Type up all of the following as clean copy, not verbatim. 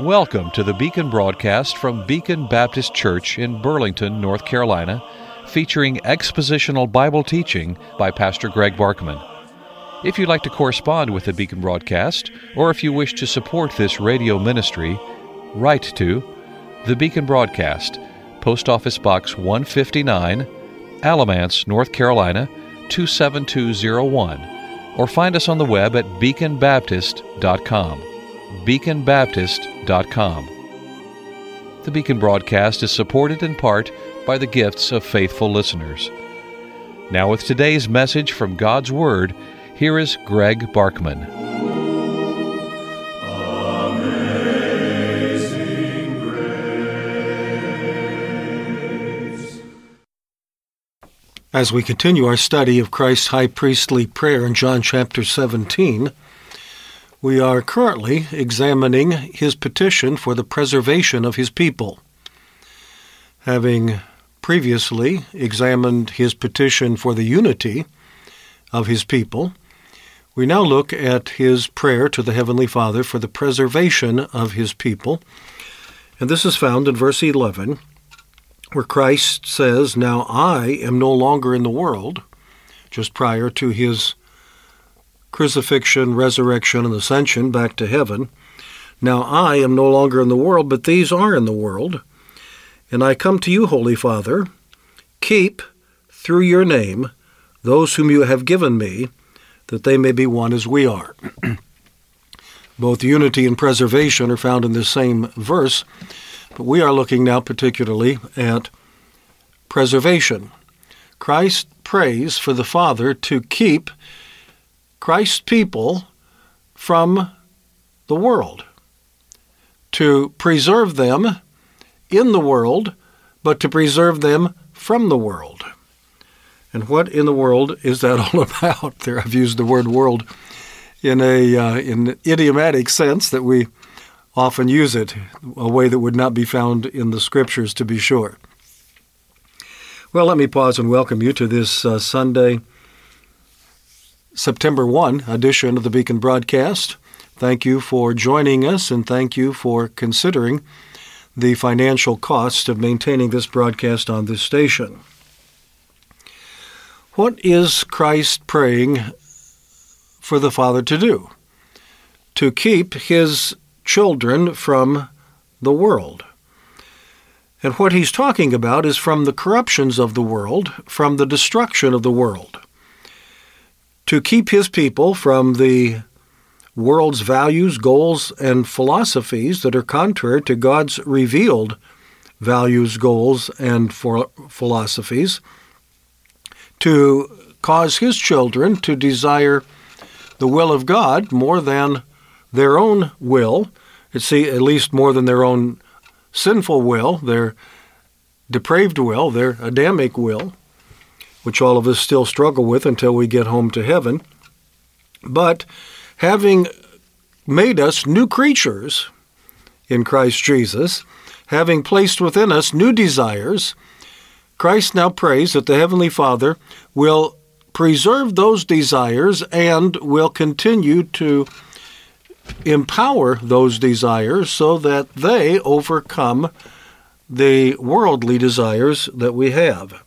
Welcome to the Beacon broadcast from Beacon Baptist Church in Burlington, North Carolina, featuring expositional Bible teaching by Pastor Greg Barkman. If you'd like to correspond with the Beacon broadcast, or if you wish to support this radio ministry, write to the Beacon Broadcast, Post Office Box 159, Alamance, North Carolina 27201, or find us on the web at beaconbaptist.com. beaconbaptist.com. The Beacon broadcast is supported in part by the gifts of faithful listeners. Now with today's message from God's Word, here is Greg Barkman. Amazing Grace. As we continue our study of Christ's high priestly prayer in John chapter 17, we are currently examining his petition for the preservation of his people. Having previously examined his petition for the unity of his people, we now look at his prayer to the Heavenly Father for the preservation of his people. And this is found in verse 11, where Christ says, "Now I am no longer in the world," just prior to his crucifixion, resurrection, and ascension back to heaven. "Now I am no longer in the world, but these are in the world. And I come to you, Holy Father. Keep, through your name, those whom you have given me, that they may be one as we are." Both unity and preservation are found in this same verse, but we are looking now particularly at preservation. Christ prays for the Father to keep Christ's people from the world, to preserve them in the world, but to preserve them from the world. And what in the world is that all about? There, I've used the word world in an idiomatic sense that we often use it, a way that would not be found in the Scriptures, to be sure. Well, let me pause and welcome you to this Sunday, September 1 edition of the Beacon broadcast. Thank you for joining us, and thank you for considering the financial cost of maintaining this broadcast on this station. What is Christ praying for the Father to do? To keep his children from the world. And what he's talking about is from the corruptions of the world, from the destruction of the world. To keep his people from the world's values, goals, and philosophies that are contrary to God's revealed values, goals, and philosophies. To cause his children to desire the will of God more than their own will, at least more than their own sinful will, their depraved will, their Adamic will, which all of us still struggle with until we get home to heaven. But having made us new creatures in Christ Jesus, having placed within us new desires, Christ now prays that the Heavenly Father will preserve those desires and will continue to empower those desires so that they overcome the worldly desires that we have.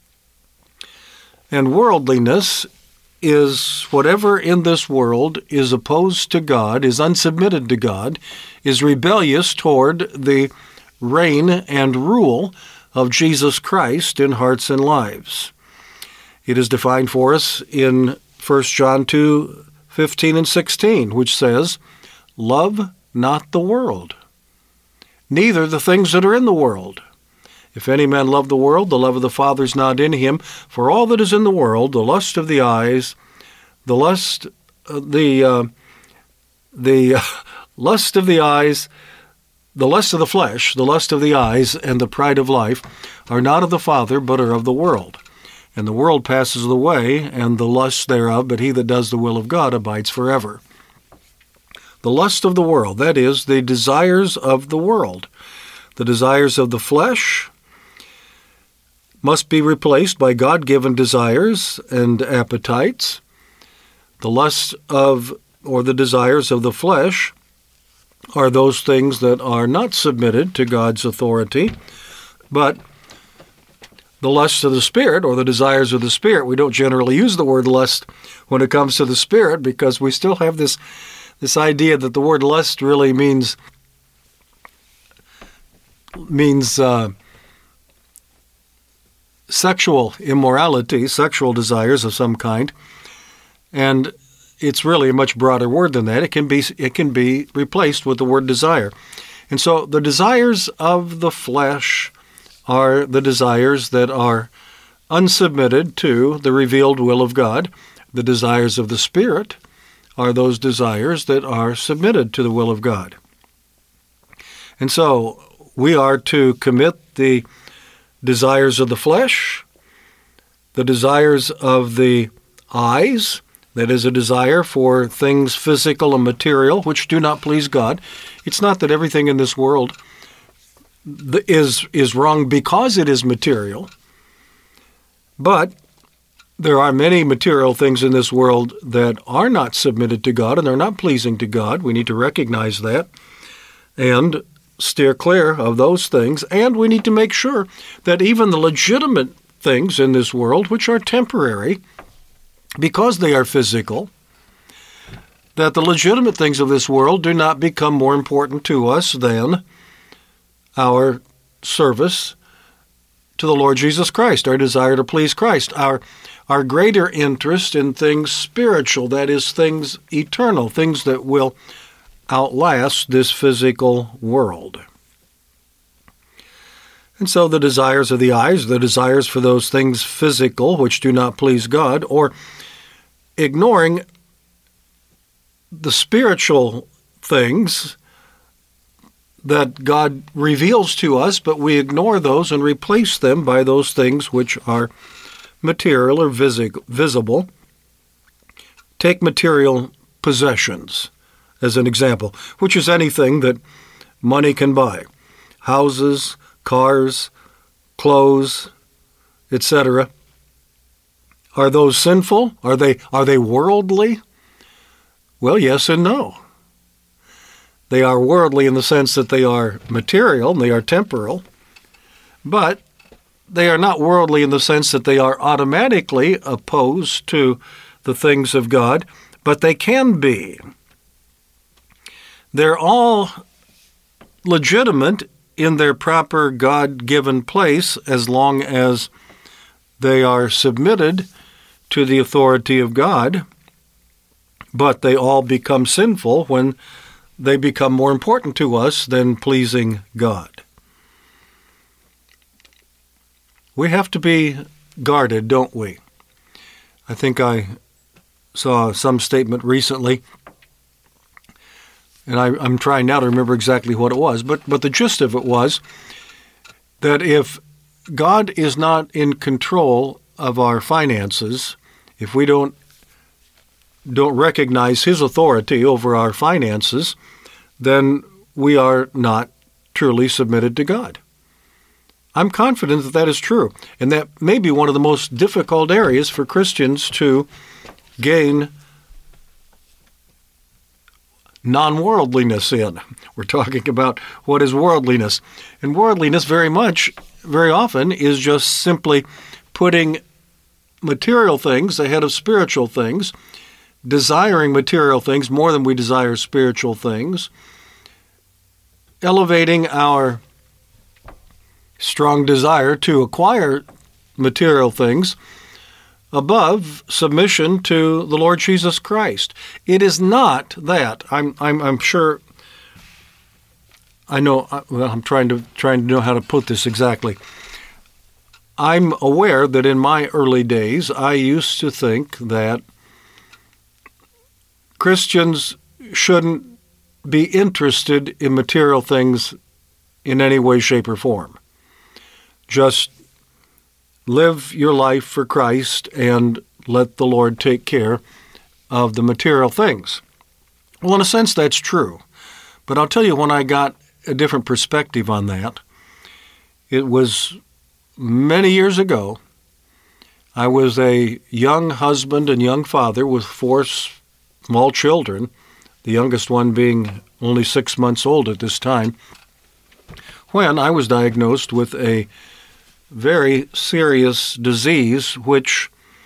And worldliness is whatever in this world is opposed to God, is unsubmitted to God, is rebellious toward the reign and rule of Jesus Christ in hearts and lives. It is defined for us in 1 John 2:15 and 16, which says, "Love not the world, neither the things that are in the world. If any man love the world, the love of the Father is not in him. For all that is in the world, the lust of the eyes, the lust of the flesh, the lust of the eyes, and the pride of life are not of the Father, but are of the world. And the world passes away, and the lust thereof, but he that does the will of God abides forever." The lust of the world, that is, the desires of the world. The desires of the flesh must be replaced by God-given desires and appetites. The lust of, or the desires of the flesh are those things that are not submitted to God's authority, but the lusts of the Spirit or the desires of the Spirit. We don't generally use the word lust when it comes to the Spirit because we still have this idea that the word lust really means sexual immorality, sexual desires of some kind, and it's really a much broader word than that. It can be replaced with the word desire. And so the desires of the flesh are the desires that are unsubmitted to the revealed will of God. The desires of the Spirit are those desires that are submitted to the will of God. And so we are to commit the desires of the flesh, the desires of the eyes, that is a desire for things physical and material which do not please God. It's not that everything in this world is wrong because it is material, but there are many material things in this world that are not submitted to God and they're not pleasing to God. We need to recognize that and steer clear of those things. And we need to make sure that even the legitimate things in this world, which are temporary, because they are physical, that the legitimate things of this world do not become more important to us than our service to the Lord Jesus Christ, our desire to please Christ, our greater interest in things spiritual, that is, things eternal, things that will outlast this physical world. And so the desires of the eyes, the desires for those things physical which do not please God, or ignoring the spiritual things that God reveals to us, but we ignore those and replace them by those things which are material or visible. Take material possessions as an example, which is anything that money can buy. Houses, cars, clothes, etc. Are those sinful? Are they worldly? Well, yes and no. They are worldly in the sense that they are material and they are temporal, but they are not worldly in the sense that they are automatically opposed to the things of God, but they can be. They're all legitimate in their proper God-given place as long as they are submitted to the authority of God, but they all become sinful when they become more important to us than pleasing God. We have to be guarded, don't we? I think I saw some statement recently, and I'm trying now to remember exactly what it was, but the gist of it was that if God is not in control of our finances, if we don't recognize His authority over our finances, then we are not truly submitted to God. I'm confident that that is true, and that may be one of the most difficult areas for Christians to gain non-worldliness in. We're talking about what is worldliness. And worldliness very often is just simply putting material things ahead of spiritual things, desiring material things more than we desire spiritual things, elevating our strong desire to acquire material things above submission to the Lord Jesus Christ. It is not that. I'm sure. I know. Well, I'm trying to know how to put this exactly. I'm aware that in my early days, I used to think that Christians shouldn't be interested in material things in any way, shape, or form. Just live your life for Christ and let the Lord take care of the material things. Well, in a sense, that's true. But I'll tell you, when I got a different perspective on that, it was many years ago. I was a young husband and young father with 4 small children, the youngest one being only 6 months old at this time, when I was diagnosed with a very serious disease which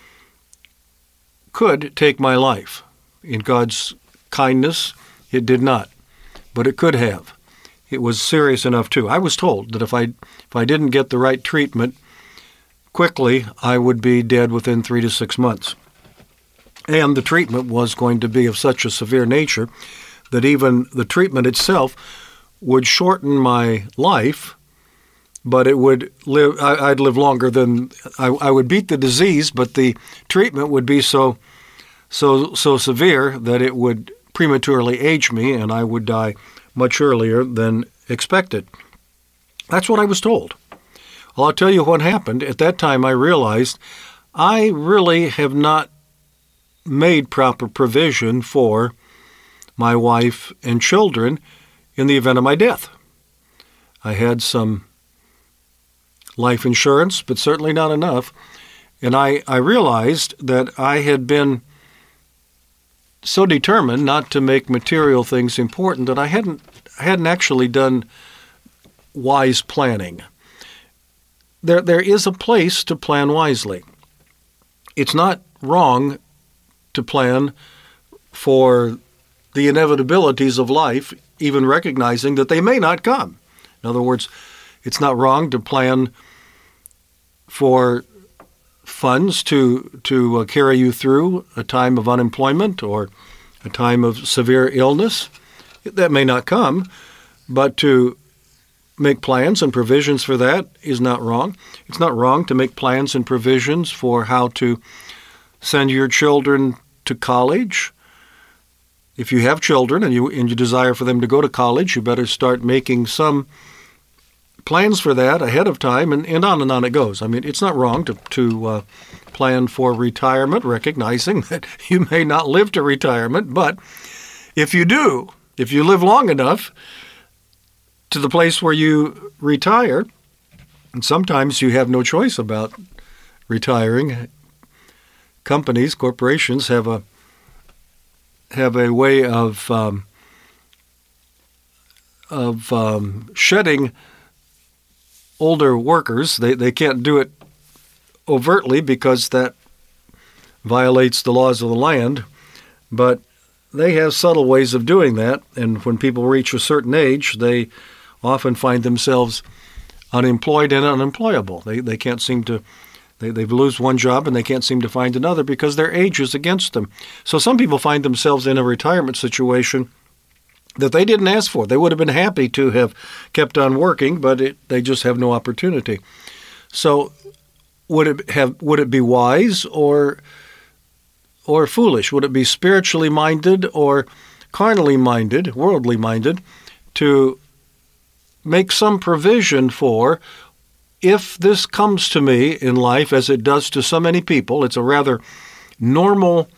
could take my life. In God's kindness, it did not, but it could have. It was serious enough too. I was told that if I didn't get the right treatment quickly, I would be dead within 3 to 6 months. And the treatment was going to be of such a severe nature that even the treatment itself would shorten my life, but it would live. I'd live longer than I would beat the disease, but the treatment would be so severe that it would prematurely age me, and I would die much earlier than expected. That's what I was told. Well, I'll tell you what happened. At that time, I realized I really have not made proper provision for my wife and children in the event of my death. I had some life insurance, but certainly not enough. And I realized that I had been so determined not to make material things important that I hadn't actually done wise planning. There is a place to plan wisely. It's not wrong to plan for the inevitabilities of life, even recognizing that they may not come. In other words, it's not wrong to plan for funds to carry you through a time of unemployment or a time of severe illness. That may not come, but to make plans and provisions for that is not wrong. It's not wrong to make plans and provisions for how to send your children to college. If you have children and you desire for them to go to college, you better start making some plans for that ahead of time, and on it goes. I mean, it's not wrong to plan for retirement, recognizing that you may not live to retirement, but if you do, if you live long enough to the place where you retire, and sometimes you have no choice about retiring. Companies, corporations have a way of shedding older workers. They can't do it overtly because that violates the laws of the land, but they have subtle ways of doing that, and when people reach a certain age, they often find themselves unemployed and unemployable. They can't seem to, they lose one job and they can't seem to find another because their age is against them. So some people find themselves in a retirement situation that they didn't ask for. They would have been happy to have kept on working, but they just have no opportunity. So would it be wise or foolish? Would it be spiritually minded or carnally minded, worldly minded, to make some provision for, if this comes to me in life as it does to so many people, it's a rather normal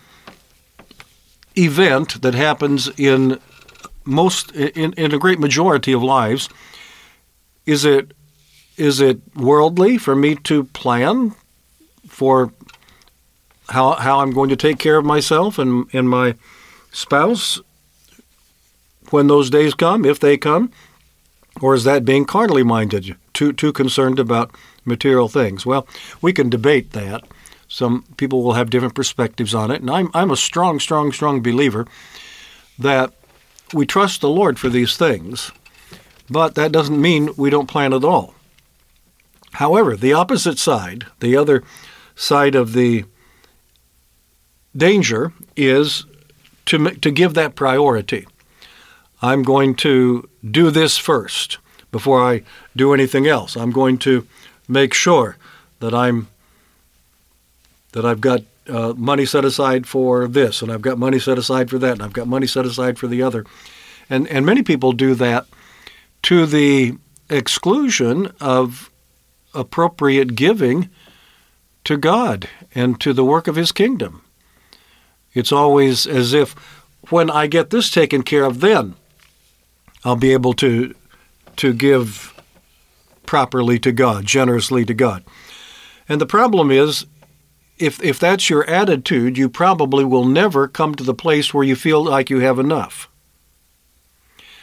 event that happens in a great majority of lives. Is it worldly for me to plan for how I'm going to take care of myself and my spouse when those days come, if they come? Or is that being carnally minded, too concerned about material things? Well, we can debate that. Some people will have different perspectives on it, and I'm a strong believer that we trust the Lord for these things, but that doesn't mean we don't plan at all. However, the opposite side, the other side of the danger, is to give that priority. I'm going to do this first before I do anything else. I'm going to make sure that I've got money set aside for this, and I've got money set aside for that, and I've got money set aside for the other. And many people do that to the exclusion of appropriate giving to God and to the work of His kingdom. It's always as if, when I get this taken care of, then I'll be able to give properly to God, generously to God. And the problem is, if that's your attitude, you probably will never come to the place where you feel like you have enough.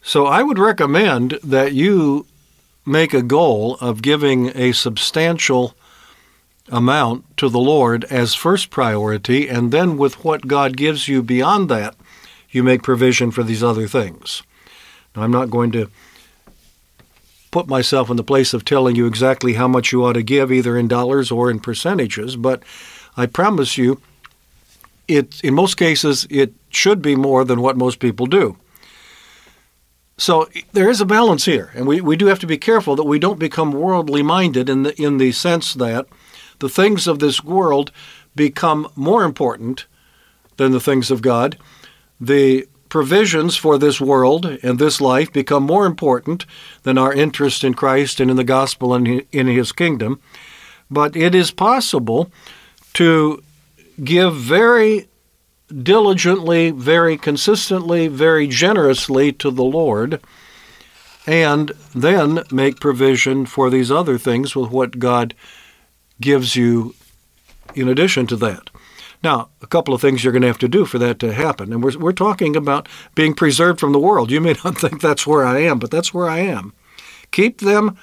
So I would recommend that you make a goal of giving a substantial amount to the Lord as first priority, and then with what God gives you beyond that, you make provision for these other things. Now, I'm not going to put myself in the place of telling you exactly how much you ought to give, either in dollars or in percentages, but I promise you, in most cases, it should be more than what most people do. So there is a balance here, and we do have to be careful that we don't become worldly minded in the sense that the things of this world become more important than the things of God. The provisions for this world and this life become more important than our interest in Christ and in the gospel and in His kingdom. But it is possible to give very diligently, very consistently, very generously to the Lord, and then make provision for these other things with what God gives you in addition to that. Now, a couple of things you're going to have to do for that to happen, and we're talking about being preserved from the world. You may not think that's where I am, but that's where I am. Keep them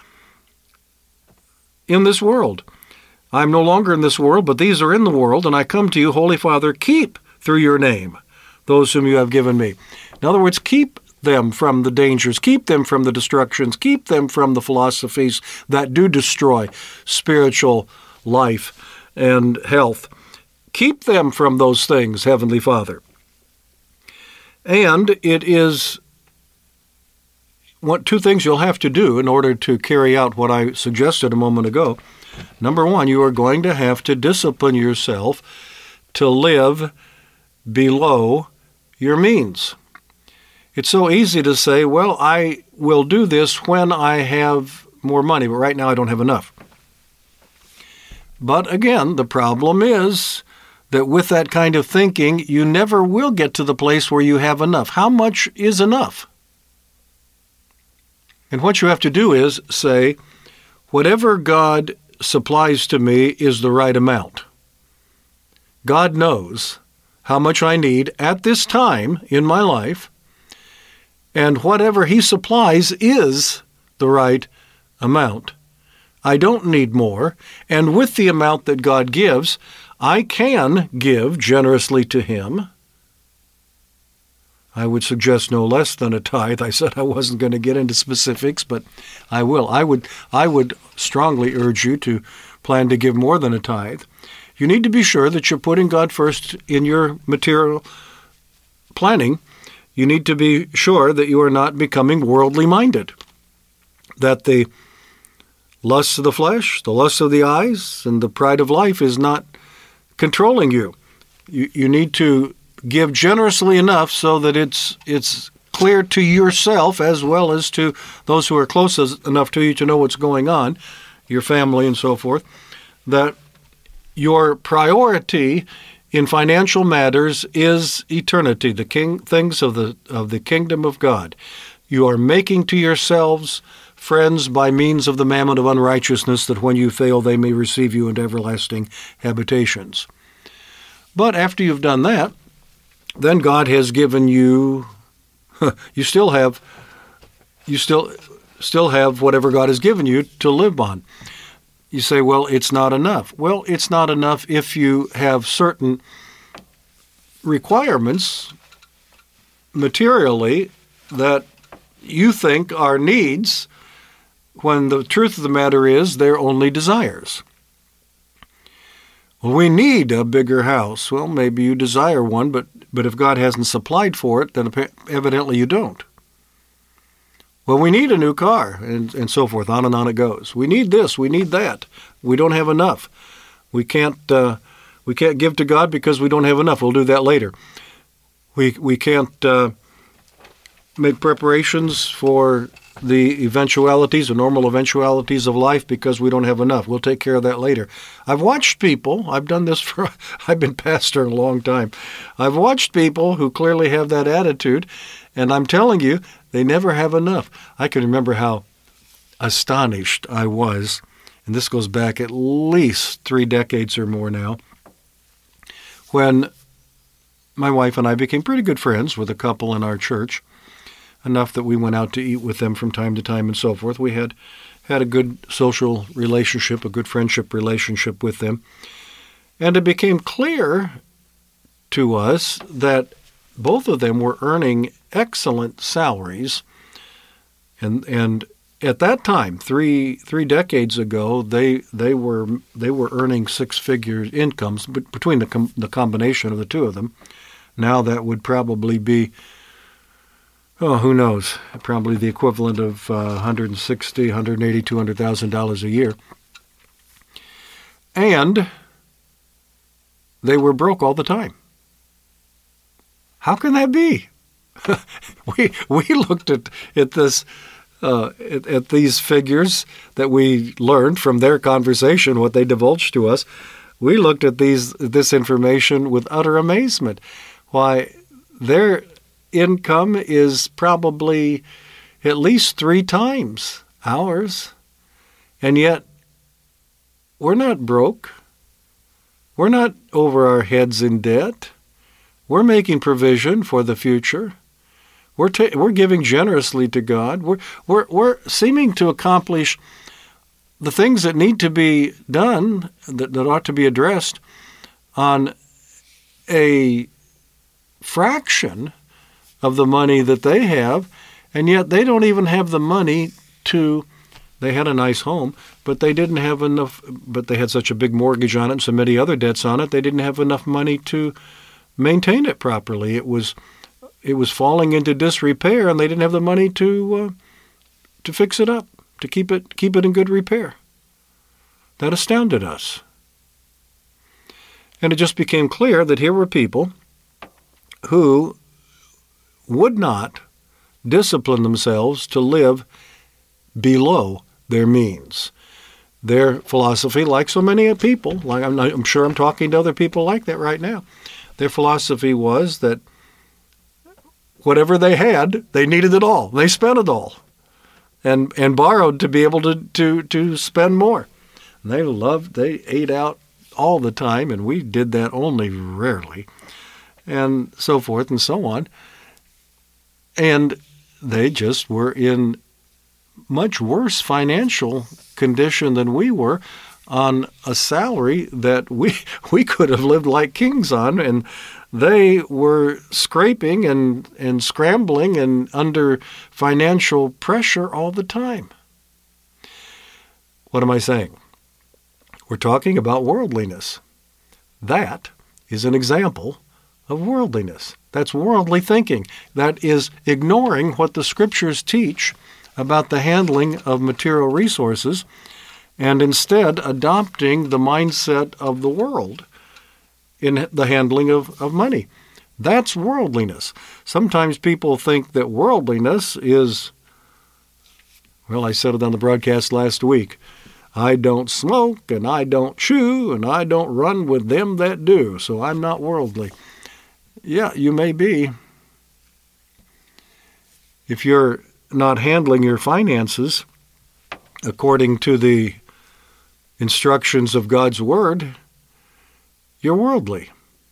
in this world. I'm no longer in this world, but these are in the world, and I come to you, Holy Father, keep through your name those whom you have given me. In other words, keep them from the dangers, keep them from the destructions, keep them from the philosophies that do destroy spiritual life and health. Keep them from those things, Heavenly Father. And it is two things you'll have to do in order to carry out what I suggested a moment ago. Number one, you are going to have to discipline yourself to live below your means. It's so easy to say, well, I will do this when I have more money, but right now I don't have enough. But again, the problem is that with that kind of thinking, you never will get to the place where you have enough. How much is enough? And what you have to do is say, whatever God supplies to me is the right amount. God knows how much I need at this time in my life, and whatever He supplies is the right amount. I don't need more, and with the amount that God gives, I can give generously to Him. I would suggest no less than a tithe. I said I wasn't going to get into specifics, but I will. I would strongly urge you to plan to give more than a tithe. You need to be sure that you're putting God first in your material planning. You need to be sure that you are not becoming worldly minded, that the lusts of the flesh, the lusts of the eyes, and the pride of life is not controlling you. You need to give generously enough so that it's clear to yourself as well as to those who are close enough to you to know what's going on, your family and so forth, that your priority in financial matters is eternity, the things of the kingdom of God. You are making to yourselves friends by means of the mammon of unrighteousness, that when you fail they may receive you into everlasting habitations. But after you've done that, then God has given you, you still have whatever God has given you to live on. You say, well, it's not enough. Well, it's not enough if you have certain requirements materially that you think are needs, when the truth of the matter is they're only desires. Well, we need a bigger house. Well, maybe you desire one, but if God hasn't supplied for it, then evidently you don't. Well, we need a new car, and so forth, on and on it goes. We need this, we need that. We don't have enough. We can't give to God because we don't have enough. We'll do that later. We can't make preparations for the eventualities, the normal eventualities of life, because we don't have enough. We'll take care of that later. I've watched people, I've been pastoring a long time. I've watched people who clearly have that attitude, and I'm telling you, they never have enough. I can remember how astonished I was, and this goes back at least 3 decades or more now, when my wife and I became pretty good friends with a couple in our church. enough that we went out to eat with them from time to time and so forth. We had a good social relationship, a good friendship relationship with them. And it became clear to us that both of them were earning excellent salaries. And at that time, three decades ago, they were earning six-figure incomes between the combination of the two of them. Now that would probably be, who knows, probably the equivalent of $160,000, $180,000, $200,000 a year. And they were broke all the time. How can that be? we looked at this at these figures that we learned from their conversation, what they divulged to us. We looked at this information with utter amazement. Why, their income is probably at least 3 times ours, and yet we're not broke. We're not over our heads in debt. We're making provision for the future. We're giving generously to God. We're seeming to accomplish the things that need to be done, that ought to be addressed, on a fraction of the money that they have, and yet they don't even have the money to. They had a nice home, but they didn't have enough. But they had such a big mortgage on it and so many other debts on it. They didn't have enough money to maintain it properly. It was falling into disrepair, and they didn't have the money to fix it up, to keep it in good repair. That astounded us. And it just became clear that here were people who would not discipline themselves to live below their means. Their philosophy, like so many people, like I'm sure I'm talking to other people like that right now, their philosophy was that whatever they had, they needed it all. They spent it all, and borrowed to be able to spend more. And they ate out all the time, and we did that only rarely, and so forth and so on. And they just were in much worse financial condition than we were, on a salary that we could have lived like kings on, and they were scraping and scrambling and under financial pressure all the time. What am I saying? We're talking about worldliness. That is an example of worldliness. That's worldly thinking. That is ignoring what the Scriptures teach about the handling of material resources, and instead adopting the mindset of the world in the handling of money. That's worldliness. Sometimes people think that worldliness is, well, I said it on the broadcast last week, I don't smoke, and I don't chew, and I don't run with them that do, so I'm not worldly. Yeah, you may be. If you're not handling your finances according to the instructions of God's Word, you're worldly.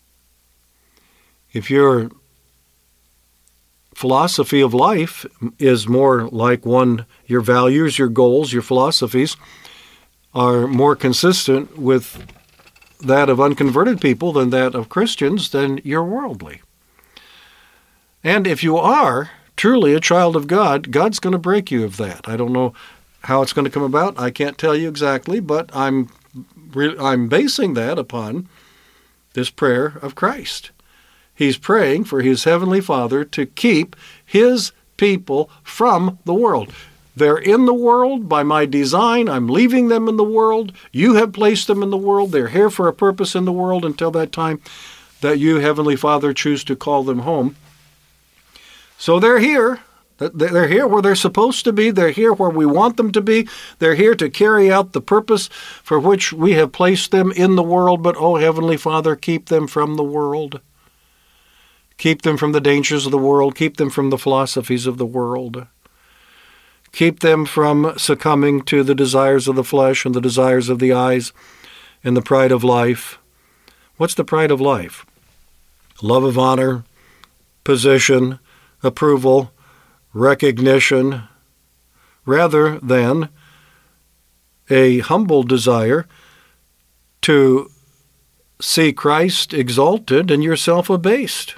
If your philosophy of life is more like your values, your goals, your philosophies are more consistent with that of unconverted people than that of Christians, then you're worldly. And if you are truly a child of God, God's going to break you of that. I don't know how it's going to come about. I can't tell you exactly, but I'm basing that upon this prayer of Christ. He's praying for his heavenly Father to keep his people from the world. They're in the world by my design. I'm leaving them in the world. You have placed them in the world. They're here for a purpose in the world until that time that you, Heavenly Father, choose to call them home. So they're here. They're here where they're supposed to be. They're here where we want them to be. They're here to carry out the purpose for which we have placed them in the world. But, oh, Heavenly Father, keep them from the world. Keep them from the dangers of the world. Keep them from the philosophies of the world. Keep them from succumbing to the desires of the flesh and the desires of the eyes and the pride of life. What's the pride of life? Love of honor, position, approval, recognition rather than a humble desire to see Christ exalted and yourself abased.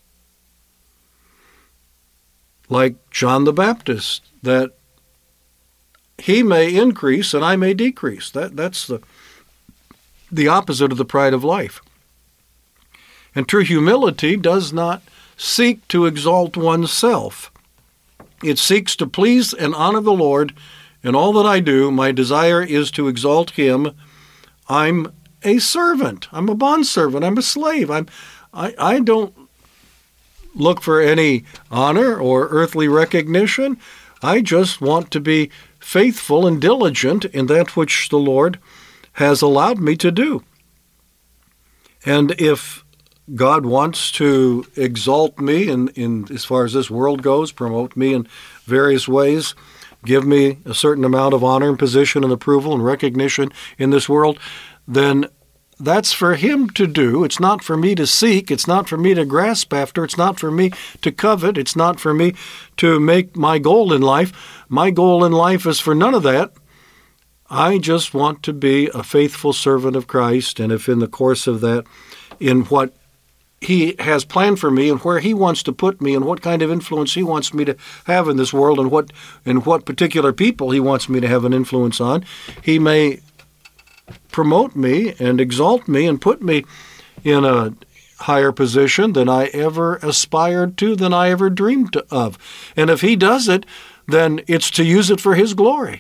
Like John the Baptist, that he may increase and I may decrease. That's the opposite of the pride of life. And true humility does not seek to exalt oneself. It seeks to please and honor the Lord in all that I do. My desire is to exalt Him. I'm a servant. I'm a bondservant. I'm a slave. I don't look for any honor or earthly recognition. I just want to be faithful and diligent in that which the Lord has allowed me to do. And if God wants to exalt me in as far as this world goes, promote me in various ways, give me a certain amount of honor and position and approval and recognition in this world, then that's for Him to do. It's not for me to seek. It's not for me to grasp after. It's not for me to covet. It's not for me to make my goal in life. My goal in life is for none of that. I just want to be a faithful servant of Christ, and if in the course of that, in what He has planned for me and where He wants to put me and what kind of influence He wants me to have in this world and what particular people He wants me to have an influence on, He may promote me and exalt me and put me in a higher position than I ever aspired to, than I ever dreamed of. And if He does it, then it's to use it for His glory.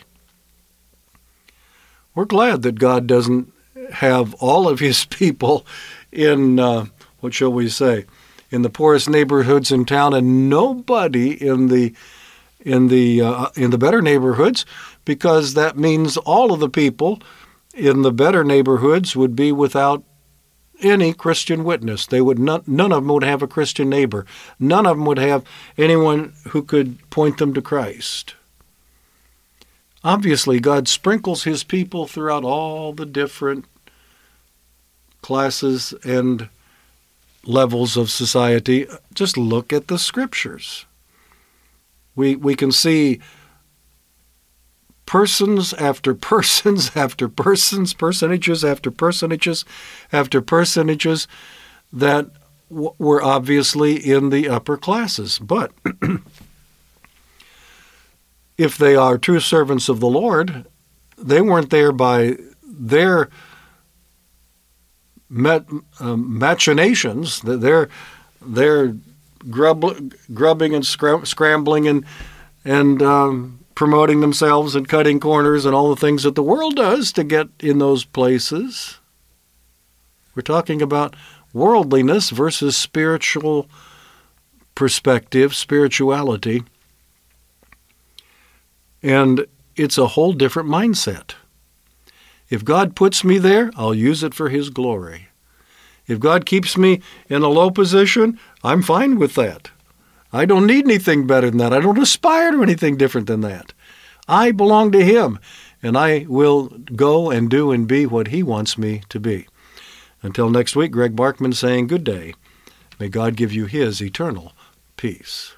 We're glad that God doesn't have all of His people in, what shall we say, in the poorest neighborhoods in town, and nobody in the better neighborhoods, because that means all of the people in the better neighborhoods would be without any Christian witness. None of them would have a Christian neighbor. None of them would have anyone who could point them to Christ. Obviously, God sprinkles His people throughout all the different classes and levels of society. Just look at the Scriptures. We can see persons after persons after persons, personages after personages after personages that were obviously in the upper classes. But if they are true servants of the Lord, they weren't there by their machinations, their grubbing and scrambling and promoting themselves and cutting corners and all the things that the world does to get in those places. We're talking about worldliness versus spiritual perspective, spirituality. And it's a whole different mindset. If God puts me there, I'll use it for His glory. If God keeps me in a low position, I'm fine with that. I don't need anything better than that. I don't aspire to anything different than that. I belong to Him, and I will go and do and be what He wants me to be. Until next week, Greg Barkman saying good day. May God give you His eternal peace.